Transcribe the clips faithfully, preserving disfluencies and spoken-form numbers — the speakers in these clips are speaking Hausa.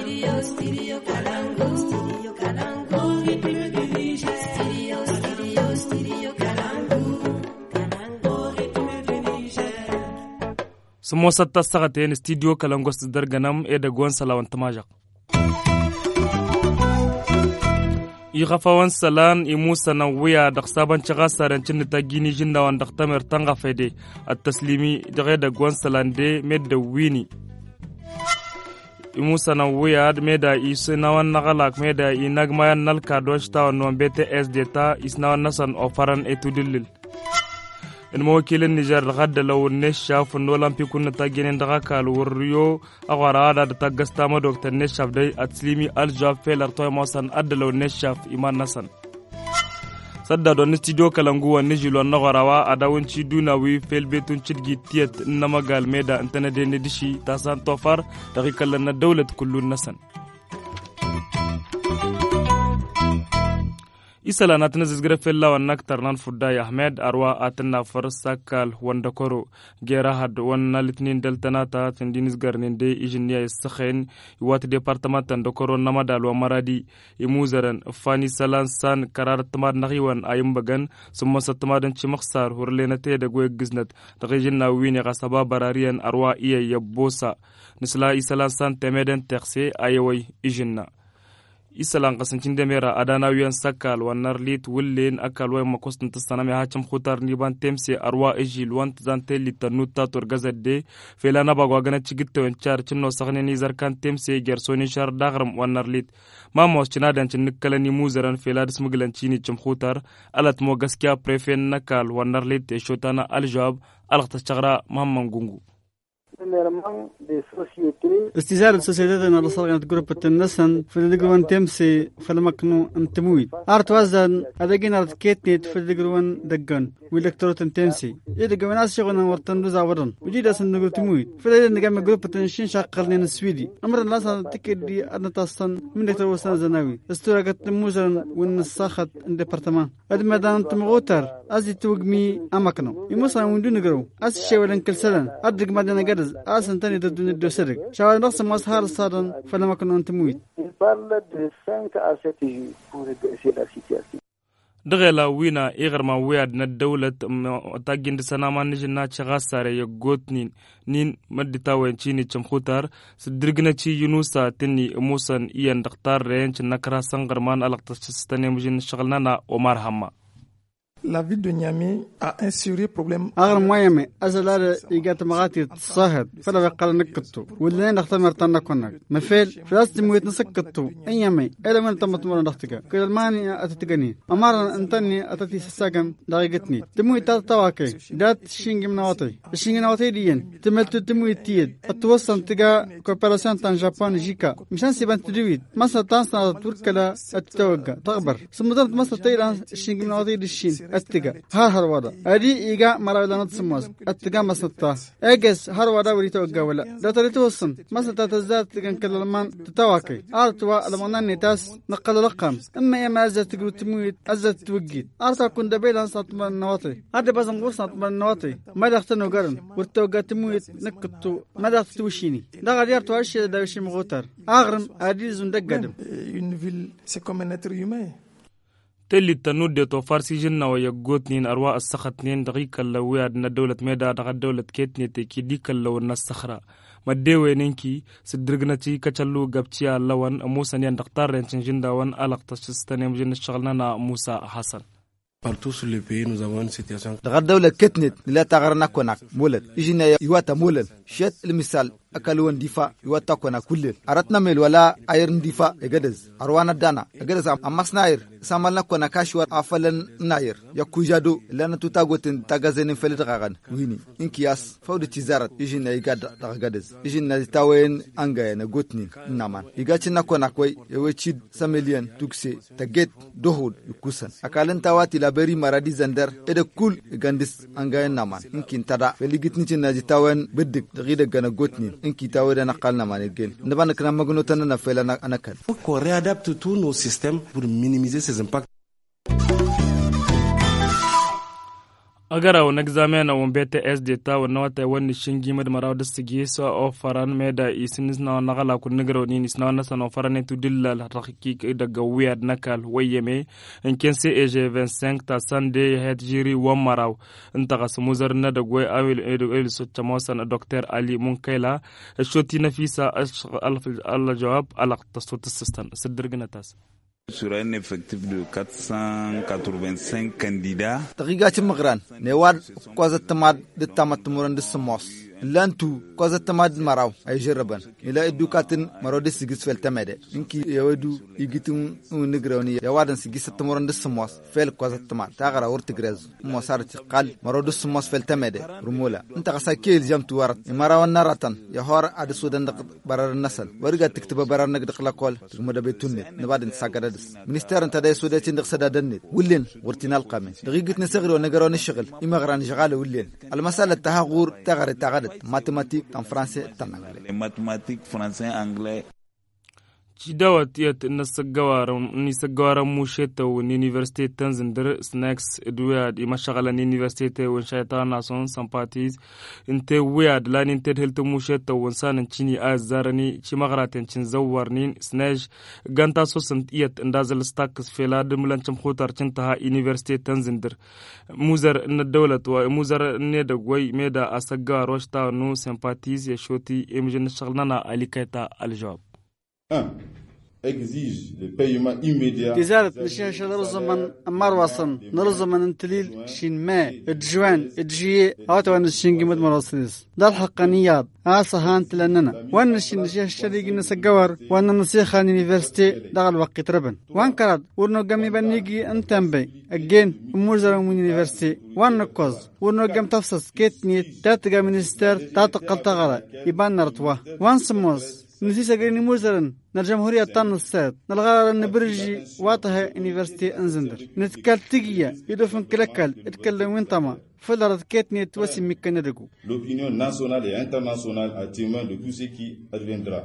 Studio, studio Kalangu. Studio Kalangu. Ritme du Niger. Studio, studio, studio Kalangu. Kalangu. Ritme du Niger. Sumo satta sagaten studio Kalangu darganam e da gwan salawan tamajak. Igafawan salan imusa na wiya da saban caga sarancin ta gini jinda wanda tamer tanga fede at taslimi daga da gwan salande med da wini imusa na wiya med da isu na wan nagalak med da inagma nalka dosh ta non B T S data isna nasan ofaran etudillil in mawakilin Nijar gadda law neshaf nolampi kunna ta ginen daga kal wuryo agwara da ta gasta ma Doctor Neshaf dai atlimi aljab felar toy masan adda law neshaf iman nasan sadda don studio Kalangu wa nijilo nagarawa adawunci dunawi felbetun cidgi tiyat na magal meda antana de ne dishi tasan tofar da kallan na dawlat kullun nasan isala na tana zizgira fella wa naktar nan fudda Ahmed arwa atanna farsakal wanda koro gera had wanna litnin deltanata tindinis garnin de injiniya sakhen wat departement da koro namadal wa maradi imuzaran fani salan san karar tamad nahiwan ayimbagan summa satamadan chimakhsar hurlena te da goy giznat da gejinna wini qasaba bararian arwa iya yabosa nisla isalan san temeden terse ayawai ijinna isalan kasancin demera adana wiyan sakal wanar lit wullen akal way makostan tasaname hacham khutar niban temse arwa ejil want zante litanuta tor gazade felana bagwa gana chigitto en char cinno sagne ni zarkan temse gersoni shar dagram wanar lit mamos cinadan cin nikkalani muzaran felad smuglan cini chum khutar alat mo gaskiya prefen nakal wanar lit e shotana aljawab alqta chagra mamman gungu استزارة سوسيدادنا لصالحنا جروب النسن في الدجروان تمسي في المكنو انتمويد ارت وزن ادجين ارت كيتنيت في الدجروان دجان والكتروت تمسي يدجوان اسيغنا ورتن دوزا ورن وجيدا سن تمويد في الدجن جام جروب التنشين شاقلنا السويدي امر الناس تكدي ان تصن من دكتور وسان زناوي استورقت موزن ونسخت الديبارتمان ادمدان تمغوتر ازي توغمي امكنو يمسا وندون جرو اس شيولن كلسلن ادج مدنا جدز أصلاً تاني تدون الدوسرق شاول نقص مظهر صارن فلما كنا نتمويد دغلا وينا إغر ما وياد ندولة تاجين دسنا ما نجنا شغاسارة يغوتنين نين مدتاوين تشيني تشمخوتار سدرجنا تشي يونوسا تني موسن إيان دكتار رينش نكرا سانغرمان ألقتشستاني مجين شغلنا ومار هما La ville de Niamey a un sérieux problème. أغر ميامي أزلال إيجات مغاتي تصاهد فلا بقال نكتو واللين نختمر تنكونك مفيل فلاس تمويت نسكتو أيامي إلا من تمت مرة نختك كل الماني أتتقني أمارا أنتني أتتي سساقم دقيقتني تمويت تتواكي دات شينج مناوطي الشينج مناوطي ديين تملتو تمويت تيد أتوصل تقا كوبراسيون تان جابان جيكا مشان سيبان تدويد مصر تانسنا توركلا أتتوقع تغبر سمدرت مصر تيران الشينج مناوطي ديشين أتجا ها هرودا أدي إيجا مرة لنا تسمز أتجا مسطة أجلس هرودا وليتو الجولة لا تريتو الصم مسطة تزداد تجن كلمان تتواكي أرتوا لما نتاس نقل رقم أما يا ما أزت تقول تموت أزت توجد أرتا كن دبيلا صات من النواطي هذا بس نقول صات من النواطي ما دختنو قرن ورتوجا تموت نكتو ما دخت توشيني ده غير تواشي ده وشي مغوتر أغرم أدي زندق قدم Une ville, c'est comme un être humain. تلي تنود تو فارسي جنة ويقوتنين أرواء السخطنين دقيقة لو يادنا دولة ميدا دقا دولة كيتني تكي ديكا لو الناس سخرا مديوه نينكي سدرقنتي كچلو قبتيا لوان موسى نيان دقتار رنشن جندا وان ألق تشستاني مجن الشغلنا موسى حسن Partout sur le pays, nous avons une situation. دغ دولة كتنت لا تغرنا كونك مولد يجينا يواتا مولد شت المثال أكلون دفاع يواتا كونا كل أردنا ميل ولا أيرن دفاع يجدز أروانا دانا يجدز أمس ناير ساملنا كونا كاشوار أفلن ناير يكوجادو لأن تتاغوتن تاغازين فلت غاغن ويني إنكياس فود تجارة يجينا يجاد دغجدز يجينا تاوين أنجا نغوتني نامان يجاتنا كونا كوي يوتشيد سامليان توكسي تجت دهود يكوسن أكلن تواتي labari maradi zandar eda kul gandis angayen naman inkin tada feligit nitin na jitawan bidik dagida gana gotni inki tawada na qalna manegen ndabana kana magno tan na fela na anakal Faut qu'on réadapte tous nos systèmes pour minimiser ces impacts. agara wani examen wani B T S data wani wata wani shingi mad maraw da sigi so ofaran meda isinis na nagala kun nigro ni nisna na sana ofaran tu dilla la hakiki daga weird nakal wayeme in kense E G vingt-cinq ta sande het jiri wa maraw inta gas muzar na da goy awil edu el so tamosan Docteur Ali Munkaila shoti nafisa al jawab ala tasut assistant sidirgnatas sur un effectif de quatre cent quatre-vingt-cinq candidats. تغيقات مغران نواد قوزة تماد دتامات مران دسموس لانتو قوزة تماد مراو أي جربان إلا إدوكاتن مرو دي سيجيس فيل تمادة إنكي يودو يجيتون نغروني يوادن سيجيس تمران دسموس فيل قوزة تماد تاغرا ورتغرز موسارة قال مرو دسموس فيل تمادة رمولا انت غسا كيل جام توارت مراو النارتان يهور عد سودان دق برار النسل ورقا تكتب برار نقدق لقول تغمدا بيتوني نبادن ساقرد منستر انت داي سوداتين دق سدادن ولين ورتينا القامه دقيقه نسغر ونغرون الشغل اما غران شغال ولين المساله تهغور تغر تغدت ماتيماتيك تان فرنسي تان انجلي ماتيماتيك فرنسي انجلي Chidawat yat nasagawara ni sagawara musheta wa Université Tanzania snacks eduad imashagala ni Université wa shaytana son sympathies inte wead la ni ted helto musheta wa sanan chini azarani chimagraten chin zawarnin snaj ganta so sant yat ndazal staks felad mulancham khotar chintaha Université Tanzania muzar na dawlat wa muzar ne da goy meda asagawara washta no sympathies ya shoti emjen shaglana alikaita aljawab un exige le paiement immédiat. تزارت نشيش نرزمن مروصن نرزمن انتليل شين ما الجوان الجي هاتوا نشين قمد مراسلس ده الحقانيات آسهان تلننا وان نشين نشيش شريق نسجور وان نسيخ عن يونيفرسيتي ده الوقت ربن وان كرد ورنو قمي بنيجي انتنبي اجين موزر من يونيفرسيتي وان نقص ورنو قم تفسس كيتني تاتقى منستر تاتقى تغرى يبان نرتوا وان سموس نسيس أجريني موزرن نالجمهورية طن الساد نلغار النبرجي واطها يونيفرسيتي انزندر نتكال تقيا يدفن كلاكال اتكلم وين طما فلرد كيتني توسي ميكاندقو L'opinion nationale et internationale a témoin de tout ce qui adviendra.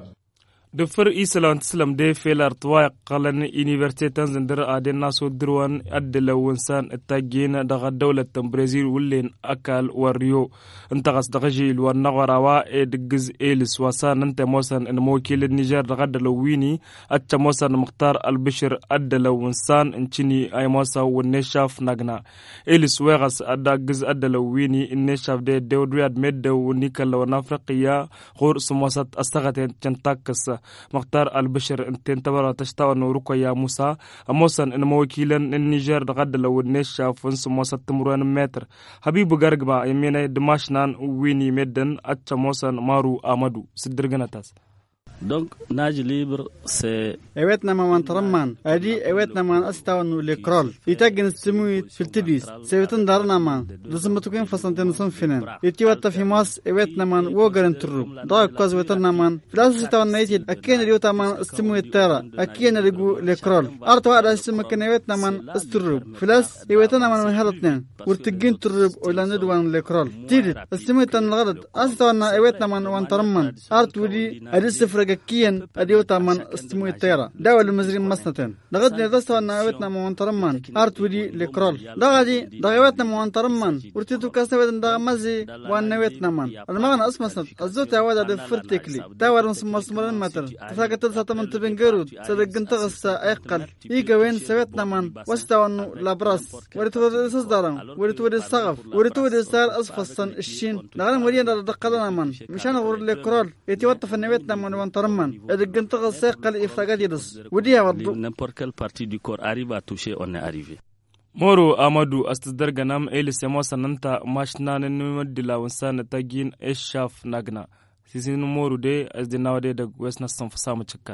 دفر إسلام تسلم دي فيلر طواق قلن يونيفرسيتي تنزندر آدين ناسو دروان أدلو ونسان التاقين دغا دولة برازيل ولين أكال وريو انتغس دغجيل والنغراوا دقز إيلس وسان انت موسان ان موكيل النيجر دغا دلو ويني أتش موسان مختار البشر أدلو ونسان انشيني أي موسا ونشاف نغنا إيلس ويغس أدقز أدلو ويني النشاف دي دودوياد ميدو ونيكال ونافرقيا غور سموسات أستغتين جنتاكس مختار البشر انتين تبرا تشتاو نوركو يا موسى موسان ان موكيلا النيجر غد لو النشا فنس موسى تمرون متر حبيب غرغبا يمينا دماشنان ويني مدن اتش موسان مارو امادو سدرغناتاس Donc, nage libre, c'est... ايوتنا ما وانترمان ادي ايوتنا ما استوانو لكرول يتاجن السمويت في التدريس سيوتن دارنا ما لازمتكين فسنتين صن فينن يتيوتا في ماس ايوتنا ما وغرن تروب دا كوز وترنا ما فلاس استوان نيتي اكين اليوتا ما استمويت ترى اكين لغو لكرول ارتوا على اسم كان ايوتنا ما استروب فلاس ايوتنا ما هلتنين ورتجين تروب ولا ندوان لكرول تيدت استمويت الغرض استوانا ايوتنا ما وانترمان ارتودي ادي صفر كيان اديوتا من استموي تيرا داول المزرين مسنتين دغدني دستو ان اوتنا مونترمان ارتودي لكرول دغدي دغوتنا مونترمان ورتيتو كاسويدن دغمزي وان نوتنا من المغنى اسمسن الزوت هوادا دفرتكلي داور مسمرن متر تساقت ساتمن تبنغرود سدغنت غسا ايقل يغوين سوتنا من واستوانو لابراس ورتو دسدارن ورتو دسقف ورتو دسار اسفصن الشين دغن وريان دقلنا من مشان غور لكرول يتوطف نوتنا من ترمان ادغنت غساق الافراغات يدس وديها وضو n'importe quelle partie du corps arrive à toucher on est arrivé مورو أمادو أستدرجنام إلي سمو سننتا ماشنان نمدلا ونسان تاجين إشاف نغنا سيسين مورو دي أزدناو دي دق ويسنا سنفسام تشكان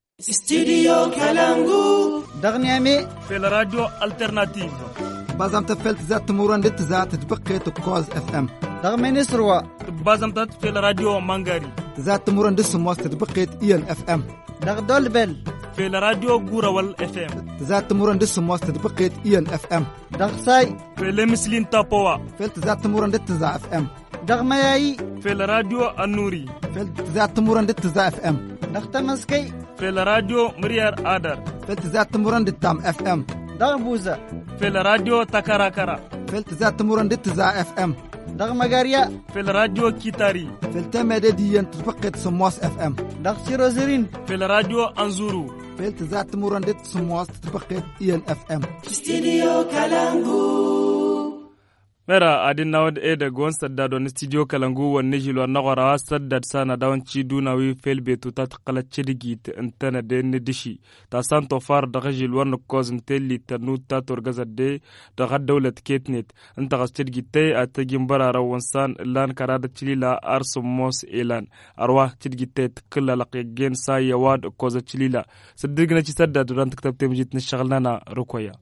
استديو كالانغو دغني امي في الراديو الترناتيف بازم تفلت ذات مران دت ذات تبقي تكوز اف ام دغمي نسروا بازم تات في الراديو مانغاري ذات مران دس موس تبقي اين اف ام دغ دولبل في الراديو غوراول اف ام ذات مران دس موس تبقي اين اف ام دغ ساي في المسلين تابوا فلت ذات مران دت ذا اف ام دغ مايي في الراديو النوري فلت ذات مران دت ذا اف ام دغ تمسكي في الراديو مريار آدر فلت ذات مران دت تام اف ام دغ بوزا في الراديو تكاراكارا فلت ذات مرن دت زا اف ام دغ مغاريا في الراديو كيتاري في التمدة دي تفقد سمواس اف ام دغ شيروزرين في الراديو انزورو فلت ذات مرن دت سمواس تفقد اي اف ام Studio Kalangu. mera adin nawad e da gon sadda don studio Kalangu wanne jilo nagora sadda sana dawan ci duna wi felbe to tat qala cidigi intana de ne dishi ta santo far da gajil wan koz ntelli tanu ta torgaza de da gad dawlat ketnet anta gastidgi tay atagim barara wansan lan karada cilila arsum mos elan arwa cidgi tet kala laqgen sa yawad koz cilila saddigna ci sadda don taktab temjit nishghalna rukoya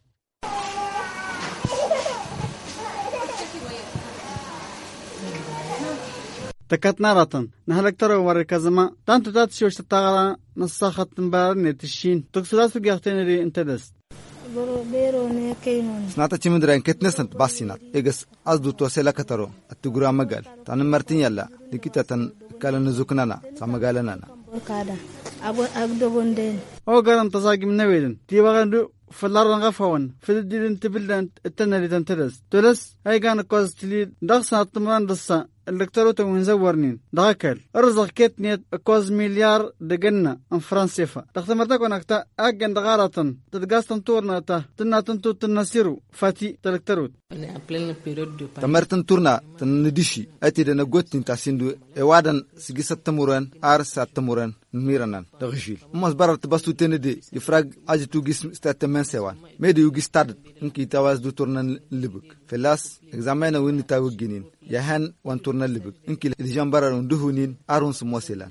تكتنا راتن نهلك ترى ورك زما تانتو تات شوش تتاغلا نصاخت مبارن تشين تكسلاس بيختين ري انتدس بيرو كينون سناتا تشمندران كتنسنت باسينات ايغس ازدو توسلا كترو اتغرا مغال تان مرتين يلا ديكيتا تن كالا نزوكنانا سامغالنا كادا ابو اغدو بوندين او غرام تزاغي منويدن تي باغندو فلارن غفاون فددين تبلن التنري تنترس تلس هاي كان كوزتلي دخسا تمران دسا الكترو تو زورنين داكل ارزق كتنيت كوز مليار دغنا ان فرنسيفا تختمرتا كونكتا اجن دغاراتن تدغاستن تورناتا تناتن تو تنسيرو فاتي تلكتروت تمرتن تورنا تندشي اتي دنا غوتين تاسيندو ايوادن سيغيسات تمورن ارسات تمورن ميرانان دغشيل مس برت باسو تندي يفراغ اجي تو غيس ستاتمن سيوان ميدي يوغي ستاد انكي تواز دو تورنان لبك فلاس اكزامينا وين تاوغينين يهان وان تورنا لبك انكي ديجامبارون دهونين ارون سموسيلان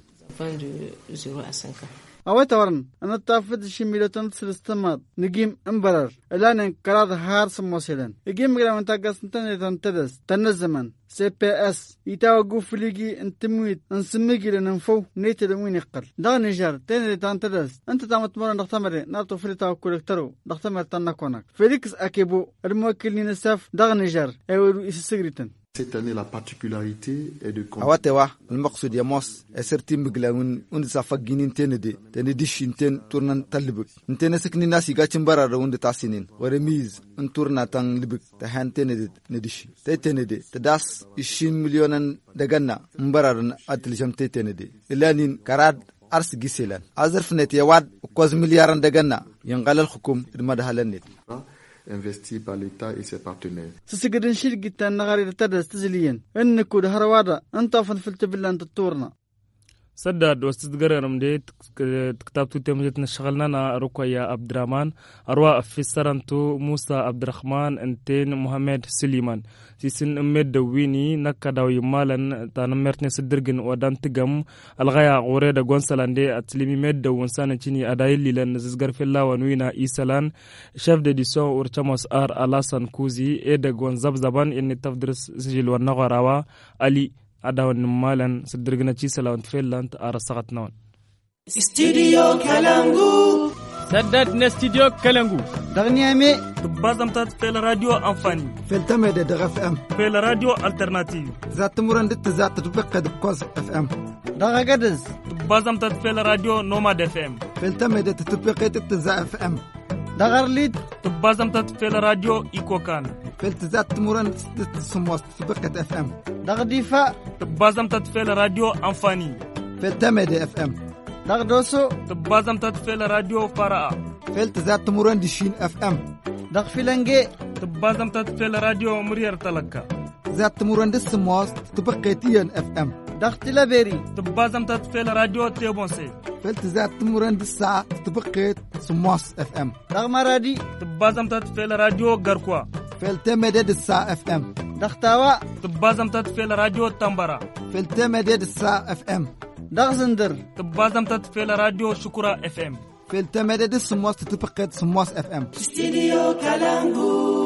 أويت ورن أنا تافد شميلتون سلستمات نجيم إمبرر الآن كراد هارس موسيلن يجيم غير من تاجس نتني تنتدس تنزمن سي بي اس يتاوجو فليجي انتمويت انسميجي لنفو نيت لوين يقل دا نيجر تاني تنتدس أنت تامت مرة نختمر نارتو فريتاو كولكترو نختمر تنكونك فيليكس أكيبو الموكلين الساف دا نيجر أيورو إسسجريتن Cette année, la particularité est de awatewa المقصود يا موس اسرتي مغلاون اون صفاغينين تندي تندي شينتن تورنان تلبك انتن سكني ناس يغاچن برار وند تاسينين ورميز ان تورنا تان لبك تهان تندي ندشي تتندي تداس عشرين مليون دغنا مبرار اتلجم تتندي لانين كراد ارس غيسلان ازرفنت يواد كوز مليار دغنا ينقل الحكم المدهلنت investi par l'État et ses partenaires. سسجدن شيل جتان نغاري تدرس تزليين إنكو ده هروادا أنت فنفلت بالله أنت تورنا سداد واستدقرنم دي كتابتو تمجت نشغلنا رقية عبد الرحمن أروا في سرنتو موسى عبد الرحمن انتين محمد سليمان سيسن أمد دويني نكدا ويمالا تانمرتني سدرجن ودان تجم الغاية غوريدا غونسالان دي أتلمي مد وانسان تشيني أدايلي لان زغر في الله ونوينا إيسالان شاف دي ديسون ورشاموس آر ألاسان كوزي إيدا غون زبزبان إني تفدرس سجل ونغراوا علي أداون مالن سدرجنا تشيسلا وانتفيلانت أرسقت نون Studio Kalangu. سدد نستوديو كالانغو دغني أمي تبازم تات في الراديو أنفاني في التمد دغف ام في الراديو ألترناتيف ذات مرندت ذات تبقى دكوز اف ام دغا قدز تبازم تات في الراديو نوماد اف ام في التمد تبقى تتزا اف ام دغر ليد تبازم تات في الراديو إيكوكان في التزات مرندت سموس تبقى اف ام دغ دفاع تبازم تات في الراديو أنفاني في التمد اف ام دغ دوسو تبازم تات في الراديو فراء في التزات مرندشين اف ام دغ فيلنجي تبازم تات في الراديو مرير تلقى ذات مرندس سموس تبقى تيان اف ام دغ تلابيري تبازم تات في الراديو تيبونسي في التزات مرندس ساعة تبقى سموس اف ام دغ مرادي تبازم تات في الراديو غركوا في التمد الساعة اف ام دغ تاوا تبازم تات في الراديو تمبرا في التمد الساعة اف ام دغ زندر تبازم تات في الراديو شكرا اف ام في التمد السموس تبقى سموس اف ام Studio Kalangu.